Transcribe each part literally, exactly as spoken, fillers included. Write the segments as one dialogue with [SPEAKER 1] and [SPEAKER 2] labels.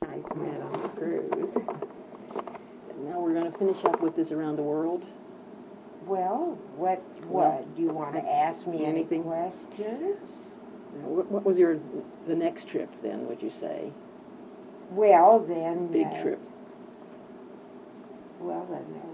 [SPEAKER 1] nice met on the cruise.
[SPEAKER 2] Now we're going to finish up with this around the world.
[SPEAKER 1] Well, what, what,
[SPEAKER 2] Well,
[SPEAKER 1] do you want to ask me any
[SPEAKER 2] anything?
[SPEAKER 1] questions?
[SPEAKER 2] What, what was your, the next trip then, would you say?
[SPEAKER 1] Well, then...
[SPEAKER 2] Big
[SPEAKER 1] uh,
[SPEAKER 2] trip.
[SPEAKER 1] Well, then there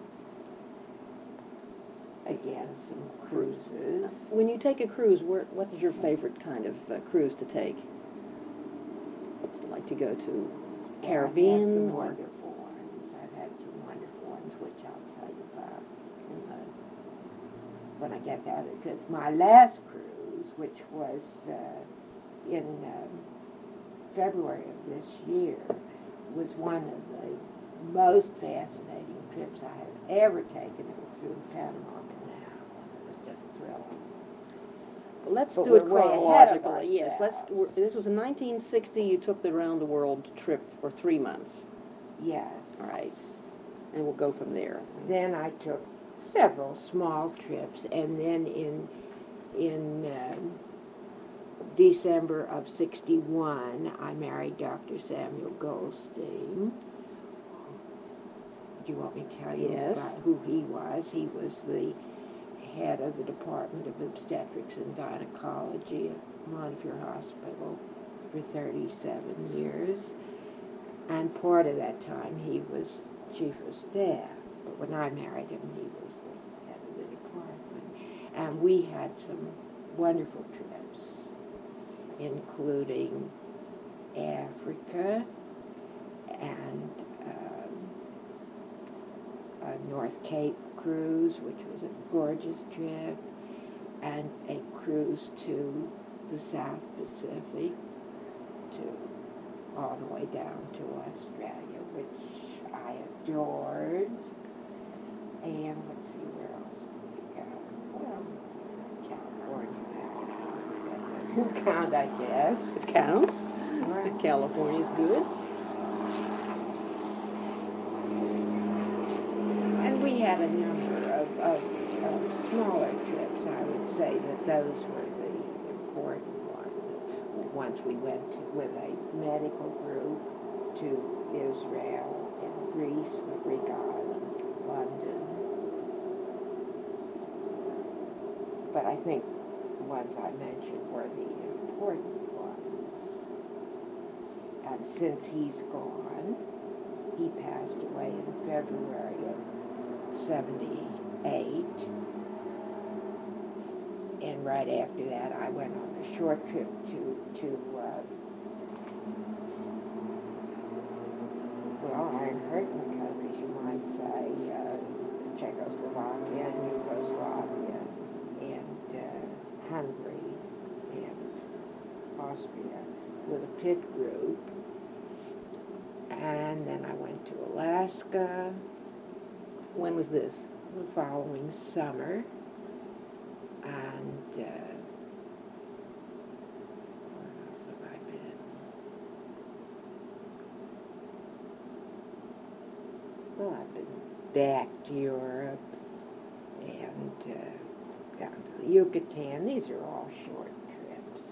[SPEAKER 1] were, again, some cruises.
[SPEAKER 2] When you take a cruise, where, what is your favorite kind of uh, cruise to take? Would you like to go to Caribbean?
[SPEAKER 1] I've had some
[SPEAKER 2] or-
[SPEAKER 1] wonderful ones. I've had some wonderful ones, which I'll tell you about in the, when I get there. Because my last cruise, which was uh, in um, February of this year, was one of the most fascinating trips I have ever taken. It was through the Panama Canal. It was just thrilling.
[SPEAKER 2] Well, let's
[SPEAKER 1] But
[SPEAKER 2] do it
[SPEAKER 1] we're way ahead of
[SPEAKER 2] chronologically. Yes, let's.
[SPEAKER 1] ourselves.
[SPEAKER 2] we're- This was in nineteen sixty. You took the round the world trip for three months.
[SPEAKER 1] Yes.
[SPEAKER 2] All right, and we'll go from there.
[SPEAKER 1] Then I took several small trips, and then in in um, December of sixty-one, I married Doctor Samuel Goldstein. Do you want me to tell you
[SPEAKER 2] Yes.
[SPEAKER 1] about who he was? He was the head of the Department of Obstetrics and Gynecology at Montefiore Hospital for thirty-seven years. And part of that time he was chief of staff. But when I married him, he was the head of the department. And we had some wonderful trips, including Africa and um, a North Cape cruise, which was a gorgeous trip, and a cruise to the South Pacific, to all the way down to Australia, which I adored. And let's see, where else did we go? Well, California. That doesn't count, I guess.
[SPEAKER 2] It counts.
[SPEAKER 1] Right.
[SPEAKER 2] California's good.
[SPEAKER 1] And we had a number of, of, of smaller trips. I would say that those were the important ones. Once we went to, with a medical group to Israel and Greece, the Greek islands, London. But I think the ones I mentioned were the important ones. And since he's gone, he passed away in February of seventy-eight. And right after that, I went on a short trip to, to uh, well, Iron Curtain countries, you might say, uh, Czechoslovakia and Yugoslavia, and uh, Hungary, and Austria, with a pit group. And then I went to Alaska.
[SPEAKER 2] When was this?
[SPEAKER 1] The following summer. And uh, where else have I been? Well, I've been back to Europe and uh, down to the Yucatan. These are all short trips.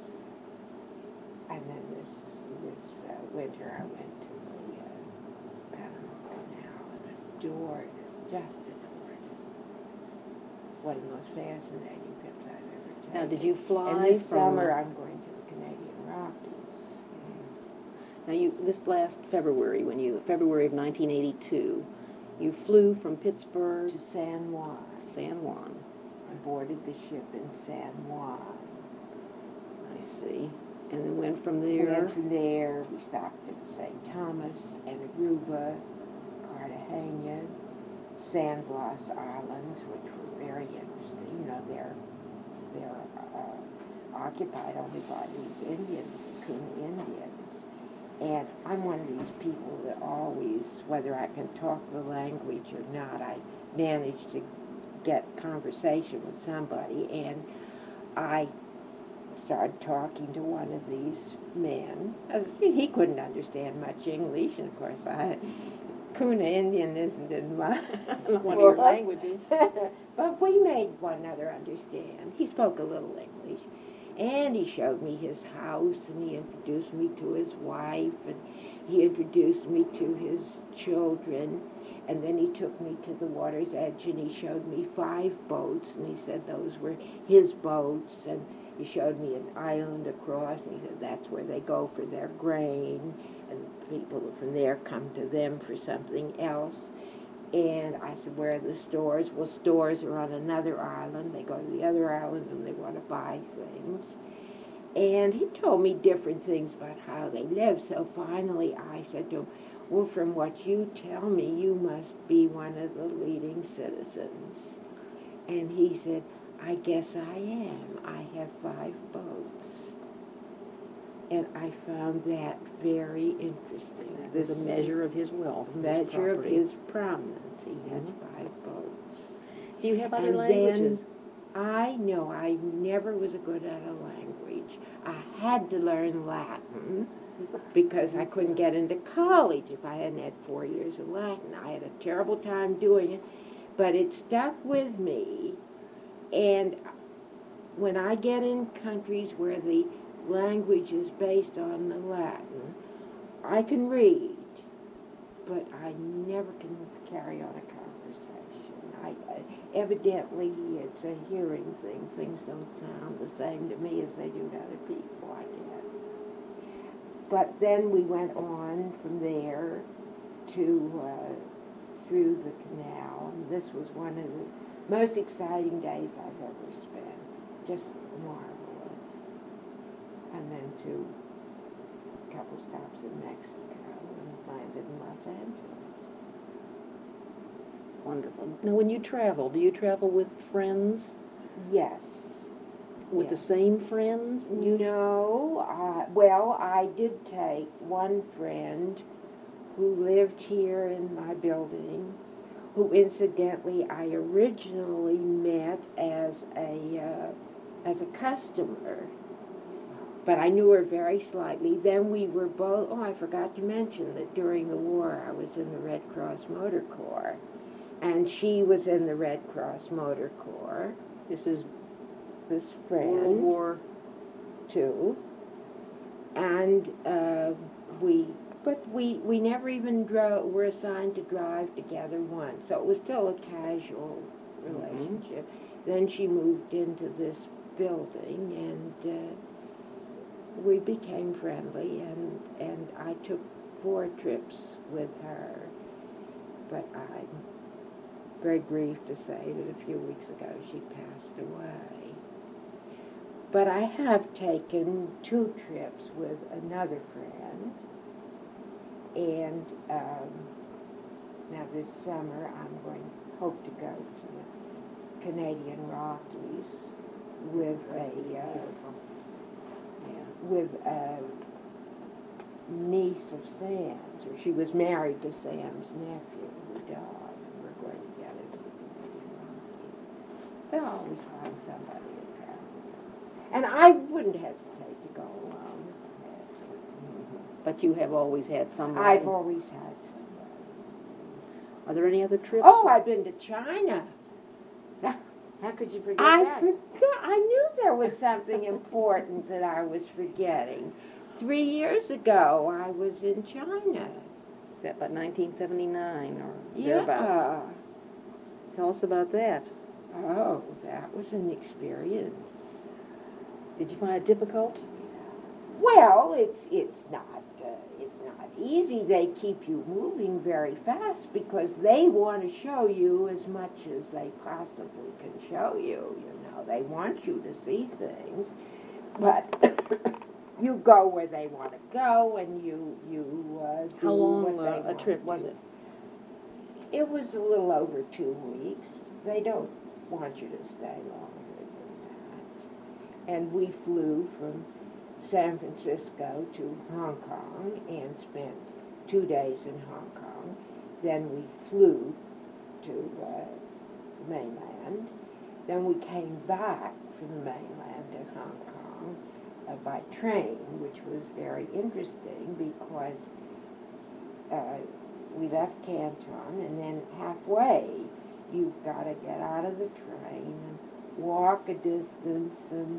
[SPEAKER 1] And then this this uh, winter I went to the uh, Panama Canal and adored it, just adored it. One of the most fascinating trips I've ever taken.
[SPEAKER 2] Now, did you fly
[SPEAKER 1] And this
[SPEAKER 2] from?
[SPEAKER 1] summer I'm going to the Canadian Rockies.
[SPEAKER 2] Now, you this last February, when you February of nineteen eighty-two, you flew from Pittsburgh
[SPEAKER 1] To San Juan.
[SPEAKER 2] to San Juan.
[SPEAKER 1] I boarded the ship in San Juan.
[SPEAKER 2] I see. And then went from
[SPEAKER 1] We
[SPEAKER 2] there.
[SPEAKER 1] went from there, we stopped at Saint Thomas and Aruba, Cartagena, San Blas Islands, which were very interesting. You know, they're they're uh, occupied only by these Indians, the Kuna Indians. And I'm one of these people that always, whether I can talk the language or not, I manage to get conversation with somebody. And I started talking to one of these men. Uh, He couldn't understand much English, and of course, I, Kuna Indian isn't in my
[SPEAKER 2] One of your languages.
[SPEAKER 1] But we made one another understand. He spoke a little English, And he showed me his house, and he introduced me to his wife, and he introduced me to his children. And then he took me to the water's edge, and he showed me five boats, and he said those were his boats. And he showed me an island across, and he said that's where they go for their grain, and people from there come to them for something else. And I said, where are the stores? Well, stores are on another island. They go to the other island when they want to buy things. And he told me different things about how they live. So finally I said to him, well, from what you tell me, you must be one of the leading citizens. And he said, I guess I am. I have five boats. And I found that very interesting.
[SPEAKER 2] That was a measure of his wealth.
[SPEAKER 1] A measure of
[SPEAKER 2] his
[SPEAKER 1] his prominence. He has
[SPEAKER 2] Mhm.
[SPEAKER 1] five boats.
[SPEAKER 2] Do you have other
[SPEAKER 1] And
[SPEAKER 2] languages?
[SPEAKER 1] then I know I never was good at a language. I had to learn Latin because I couldn't get into college if I hadn't had four years of Latin. I had a terrible time doing it, but it stuck with me. And when I get in countries where the language is based on the Latin, I can read, but I never can carry on a conversation. I, I evidently it's a hearing thing. Things don't sound the same to me as they do to other people, I guess. But then we went on from there to uh, through the canal, and this was one of the most exciting days I've ever spent. Just marvelous. And then to a couple stops in Mexico and landed in Los Angeles.
[SPEAKER 2] Wonderful. Now, when you travel, do you travel with friends?
[SPEAKER 1] Yes.
[SPEAKER 2] With
[SPEAKER 1] yes.
[SPEAKER 2] the same friends? You
[SPEAKER 1] No. Uh, well, I did take one friend who lived here in my building, who incidentally I originally met as a uh, as a customer. But I knew her very slightly. Then we were both, oh, I forgot to mention that during the war I was in the Red Cross Motor Corps. And she was in the Red Cross Motor Corps.
[SPEAKER 2] This is
[SPEAKER 1] this friend.
[SPEAKER 2] World War
[SPEAKER 1] Two. And uh, we, but we, we never even drove, were assigned to drive together once. So it was still a casual relationship. Mm-hmm. Then she moved into this building, and uh, we became friendly, and, and I took four trips with her. But I'm very grieved to say that a few weeks ago she passed away. But I have taken two trips with another friend, and um, now this summer I'm going to hope to go to the Canadian Rockies with a uh, with a niece of Sam's, or she was married to Sam's nephew who died, and we're going together to the Canadian Rockies. So I always find somebody to travel with. And I wouldn't hesitate to go alone.
[SPEAKER 2] Mm-hmm. But you have always had somebody.
[SPEAKER 1] I've always had somebody.
[SPEAKER 2] Are there any other trips?
[SPEAKER 1] Oh, I've been to China. How could you forget
[SPEAKER 2] I
[SPEAKER 1] that?
[SPEAKER 2] forgot.
[SPEAKER 1] I knew there was something important that I was forgetting. Three years ago, I was in China.
[SPEAKER 2] Is that about nineteen seventy-nine or
[SPEAKER 1] Yeah.
[SPEAKER 2] thereabouts? Tell us about that.
[SPEAKER 1] Oh, that was an experience.
[SPEAKER 2] Did you find it difficult?
[SPEAKER 1] Well, it's it's not uh, it's not easy. They keep you moving very fast because they want to show you as much as they possibly can show you. You know, they want you to see things, but you go where they want to go, and you you uh, do
[SPEAKER 2] How long
[SPEAKER 1] what they
[SPEAKER 2] uh, a
[SPEAKER 1] want
[SPEAKER 2] trip
[SPEAKER 1] to
[SPEAKER 2] was
[SPEAKER 1] do.
[SPEAKER 2] it?
[SPEAKER 1] It was a little over two weeks. They don't want you to stay longer than that. And we flew from San Francisco to Hong Kong and spent two days in Hong Kong. Then we flew to uh, the mainland. Then we came back from the mainland to Hong Kong uh, by train, which was very interesting because uh, we left Canton, and then halfway you've got to get out of the train and walk a distance and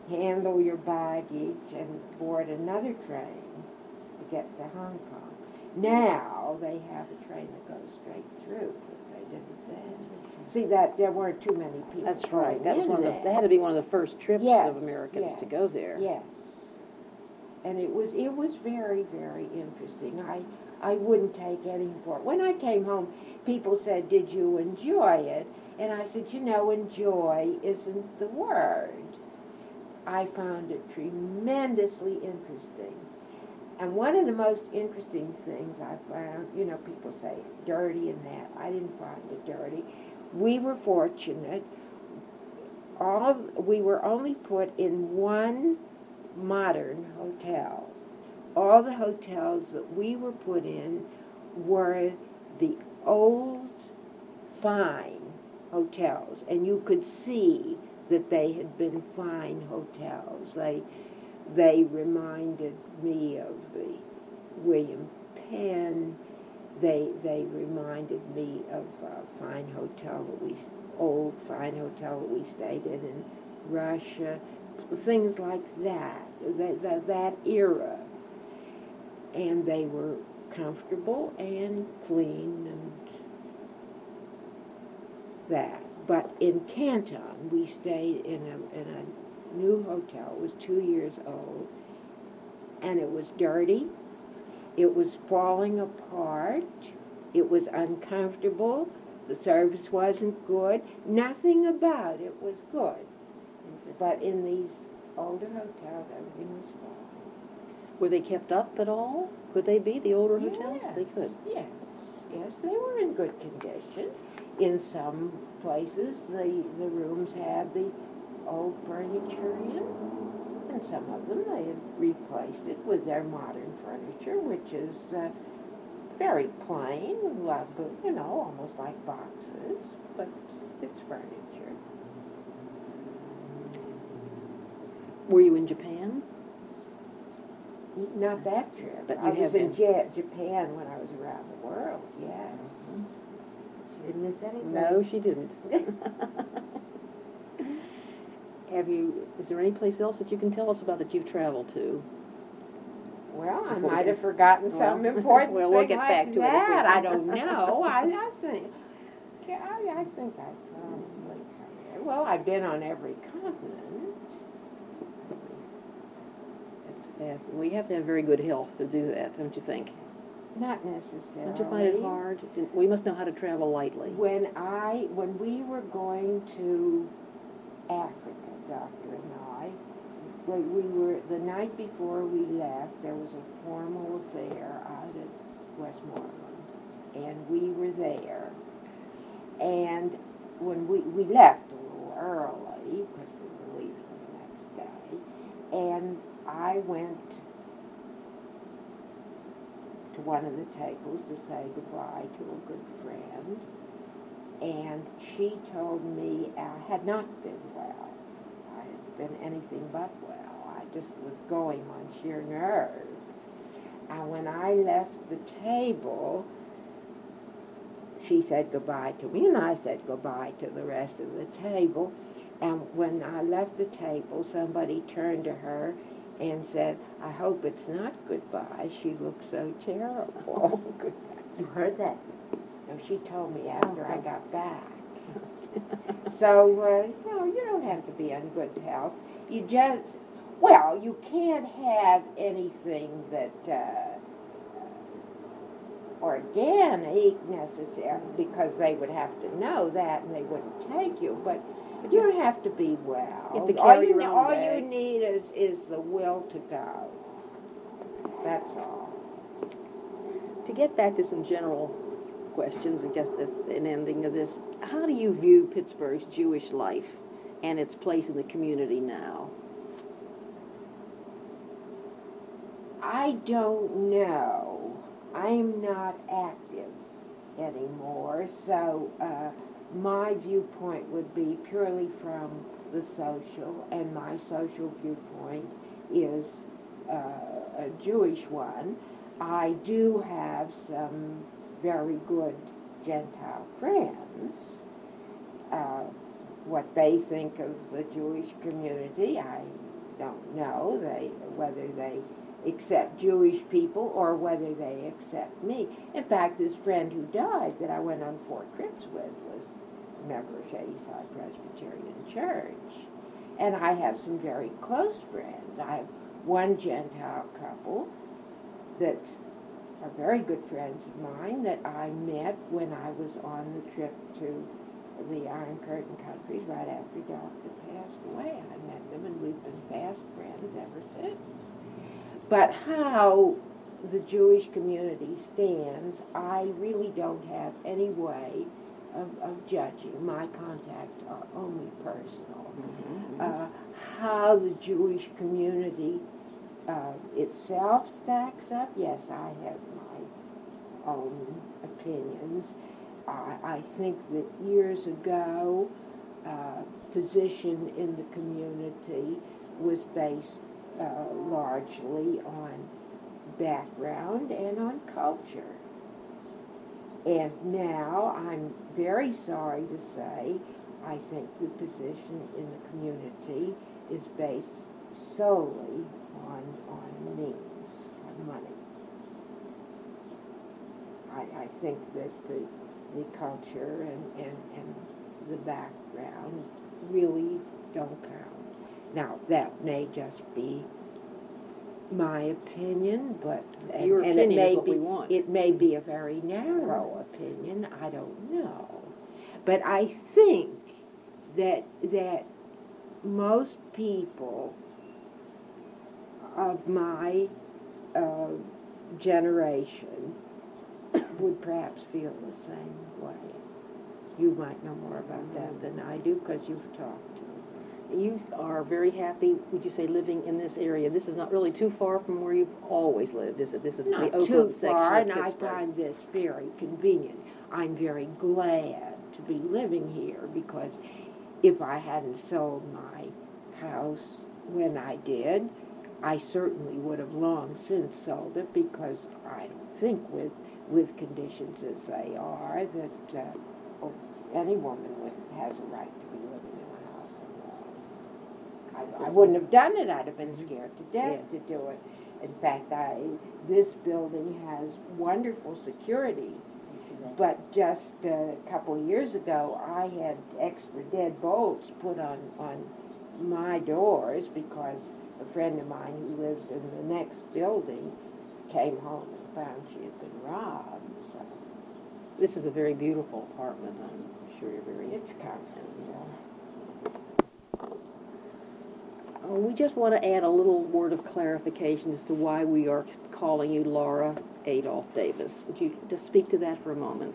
[SPEAKER 1] handle your baggage, and board another train to get to Hong Kong. Now they have a train that goes straight through, but they didn't then. See, that there weren't too many people.
[SPEAKER 2] That's right. That was
[SPEAKER 1] in
[SPEAKER 2] one of the,
[SPEAKER 1] there.
[SPEAKER 2] that had to be one of the first trips
[SPEAKER 1] Yes,
[SPEAKER 2] of Americans
[SPEAKER 1] yes,
[SPEAKER 2] to go there.
[SPEAKER 1] Yes. And it was it was very, very interesting. I I wouldn't take any for it. When I came home, people said, "Did you enjoy it?" And I said, "You know, enjoy isn't the word." I found it tremendously interesting. And one of the most interesting things I found, you know, people say dirty and that. I didn't find it dirty. We were fortunate. All of, we were only put in one modern hotel. All the hotels that we were put in were the old, fine hotels, and you could see that they had been fine hotels. They they reminded me of the William Penn. They they reminded me of a fine hotel that we old fine hotel that we stayed in in Russia. Things like that, that, that, that era. And they were comfortable and clean and that. But in Canton, we stayed in a, in a new hotel. It was two years old. And it was dirty. It was falling apart. It was uncomfortable. The service wasn't good. Nothing about it was good. But in these older hotels, everything was fine.
[SPEAKER 2] Were they kept up at all? Could they be, the older
[SPEAKER 1] Yes,
[SPEAKER 2] hotels? They could.
[SPEAKER 1] Yes, yes, they were in good condition. In some places, the, the rooms had the old furniture in, and some of them they had replaced it with their modern furniture, which is uh, very plain, lovely, you know, almost like boxes, but it's furniture.
[SPEAKER 2] Were you in Japan?
[SPEAKER 1] Not that trip.
[SPEAKER 2] But
[SPEAKER 1] I
[SPEAKER 2] you
[SPEAKER 1] was
[SPEAKER 2] have
[SPEAKER 1] in
[SPEAKER 2] been.
[SPEAKER 1] Ja- Japan when I was around the world, yes.
[SPEAKER 3] She didn't miss anything.
[SPEAKER 2] No, she didn't. Have you, is there any place else that you can tell us about that you've traveled to?
[SPEAKER 1] Well, I
[SPEAKER 2] Before we
[SPEAKER 1] might
[SPEAKER 2] get-
[SPEAKER 1] have forgotten
[SPEAKER 2] Well,
[SPEAKER 1] some important
[SPEAKER 2] well, we'll
[SPEAKER 1] thing
[SPEAKER 2] get
[SPEAKER 1] like
[SPEAKER 2] back to it if we
[SPEAKER 1] that.
[SPEAKER 2] can.
[SPEAKER 1] I don't know. I, I think, yeah, I, I think I probably, well, I've been on every continent.
[SPEAKER 2] That's fascinating. We have to have very good health to do that, don't you think?
[SPEAKER 1] Not necessarily.
[SPEAKER 2] Don't you find it hard? We must know how to travel lightly.
[SPEAKER 1] When I, when we were going to Africa, Doctor and I, when we were, the night before we left, there was a formal affair out at Westmoreland, and we were there. And when we, we left a little early, because we were leaving the next day, and I went to one of the tables to say goodbye to a good friend, and she told me I had not been well. I had been anything but well. I just was going on sheer nerve. And when I left the table, she said goodbye to me, and I said goodbye to the rest of the table. And when I left the table, somebody turned to her and said, "I hope it's not goodbye. She looks so terrible."
[SPEAKER 2] Oh, good.
[SPEAKER 3] You heard that?
[SPEAKER 1] No, she told me after I
[SPEAKER 3] Okay.
[SPEAKER 1] got back. So, uh, you know, you don't have to be on good health. You just, well, you can't have anything that, uh, organic necessarily, because they would have to know that and they wouldn't take you, but you don't have to be well.
[SPEAKER 2] You have to
[SPEAKER 1] all
[SPEAKER 2] carry
[SPEAKER 1] you,
[SPEAKER 2] your
[SPEAKER 1] ne-
[SPEAKER 2] own
[SPEAKER 1] all
[SPEAKER 2] bag.
[SPEAKER 1] you need is, is the will to go. That's all.
[SPEAKER 2] To get back to some general questions and just as an ending of this, how do you view Pittsburgh's Jewish life and its place in the community now?
[SPEAKER 1] I don't know. I'm not active anymore, so uh, my viewpoint would be purely from the social, and my social viewpoint is uh, a Jewish one. I do have some very good Gentile friends. Uh, what they think of the Jewish community, I don't know they whether they accept Jewish people or whether they accept me. In fact, this friend who died that I went on four trips with was a member of Shadyside Presbyterian Church. And I have some very close friends. I have one Gentile couple that are very good friends of mine that I met when I was on the trip to the Iron Curtain countries right after Doctor passed away. I met them and we've been fast friends ever since. But how the Jewish community stands, I really don't have any way of, of judging. My contacts are only personal.
[SPEAKER 2] Mm-hmm.
[SPEAKER 1] Uh, how the Jewish community uh, itself stacks up, yes, I have my own opinions. I, I think that years ago, uh, position in the community was based uh, largely on background and on culture. And now, I'm very sorry to say, I think the position in the community is based solely on, on means, on money. I, I think that the, the culture and, and, and the background really don't count. Now, that may just be my opinion, but and,
[SPEAKER 2] Your
[SPEAKER 1] and
[SPEAKER 2] opinion
[SPEAKER 1] it may
[SPEAKER 2] is what
[SPEAKER 1] be,
[SPEAKER 2] we want.
[SPEAKER 1] It may be a very narrow opinion. I don't know, but I think that that most people of my uh, generation would perhaps feel the same way. You might know more about that than I do because you've talked to them.
[SPEAKER 2] You are very happy, would you say, living in this area? This is not really too far from where you've always lived, is it? This is
[SPEAKER 1] Not
[SPEAKER 2] the
[SPEAKER 1] too
[SPEAKER 2] Oakland section
[SPEAKER 1] far,
[SPEAKER 2] of
[SPEAKER 1] and I
[SPEAKER 2] Pittsburgh.
[SPEAKER 1] find this very convenient. I'm very glad to be living here because if I hadn't sold my house when I did, I certainly would have long since sold it because I don't think with with conditions as they are that uh, oh, any woman would, has a right to be living in a house alone. I, I wouldn't have done it. I'd have been scared to death
[SPEAKER 2] Yeah.
[SPEAKER 1] to do it. In fact, I this building has wonderful security. But just a couple of years ago, I had extra deadbolts put on, on my doors because a friend of mine who lives in the next building came home and found she had been robbed. So
[SPEAKER 2] This is a very beautiful apartment. I'm sure you're very...
[SPEAKER 1] it's comfortable.
[SPEAKER 2] Uh, we just want to add a little word of clarification as to why we are calling you Laura Adolph Davis. Would you just speak to that for a moment?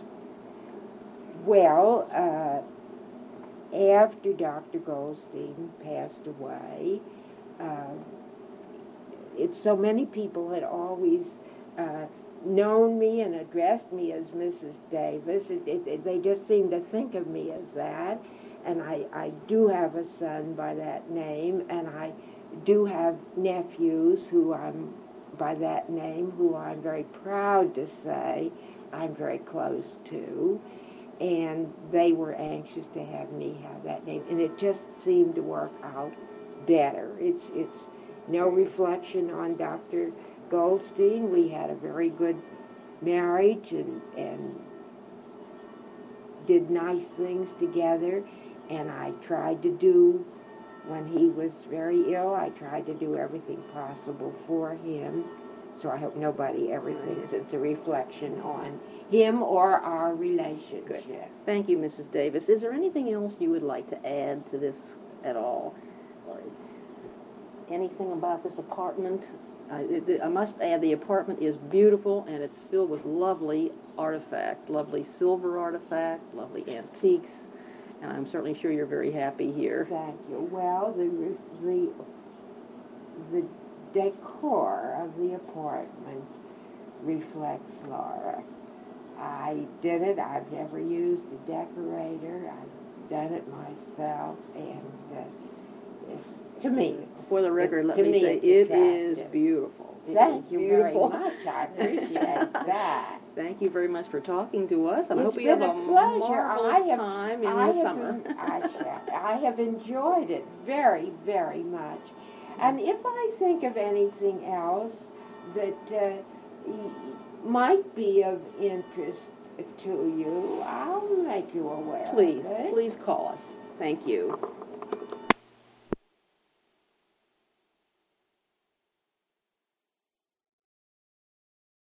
[SPEAKER 1] Well, uh, after Doctor Goldstein passed away, uh, it's so many people had always uh, known me and addressed me as Missus Davis. It, it, it, they just seemed to think of me as that. And I, I do have a son by that name, and I do have nephews who I'm by that name, who I'm very proud to say I'm very close to. And they were anxious to have me have that name, and it just seemed to work out better. It's it's no reflection on Doctor Goldstein. We had a very good marriage and and did nice things together, and I tried to do, when he was very ill, I tried to do everything possible for him. So I hope nobody ever thinks it's a reflection on him or our relationship.
[SPEAKER 2] Good. Thank you, Missus Davis. Is there anything else you would like to add to this at all? Or anything about this apartment? Uh, it, it- I must add, the apartment is beautiful, and it's filled with lovely artifacts, lovely silver artifacts, lovely antiques, and I'm certainly sure you're very happy here.
[SPEAKER 1] Thank you. Well, the the the decor of the apartment reflects Laura. I did it. I've never used a decorator. I've done it myself, and uh, it, to me, it's,
[SPEAKER 2] For the record,
[SPEAKER 1] it,
[SPEAKER 2] let
[SPEAKER 1] to
[SPEAKER 2] me say,
[SPEAKER 1] it's
[SPEAKER 2] it is
[SPEAKER 1] attractive.
[SPEAKER 2] beautiful. It
[SPEAKER 1] Thank
[SPEAKER 2] is
[SPEAKER 1] you
[SPEAKER 2] beautiful.
[SPEAKER 1] very much. I appreciate that.
[SPEAKER 2] Thank you very much for talking to us, and I
[SPEAKER 1] It's
[SPEAKER 2] hope you have
[SPEAKER 1] been
[SPEAKER 2] a
[SPEAKER 1] a pleasure.
[SPEAKER 2] marvelous
[SPEAKER 1] I have-
[SPEAKER 2] time in
[SPEAKER 1] I
[SPEAKER 2] the
[SPEAKER 1] have
[SPEAKER 2] summer.
[SPEAKER 1] en- I, shall- I have enjoyed it very, very much. And if I think of anything else that uh, y- might be of interest to you, I'll make you aware
[SPEAKER 2] Please,
[SPEAKER 1] of it.
[SPEAKER 2] please call us. Thank you.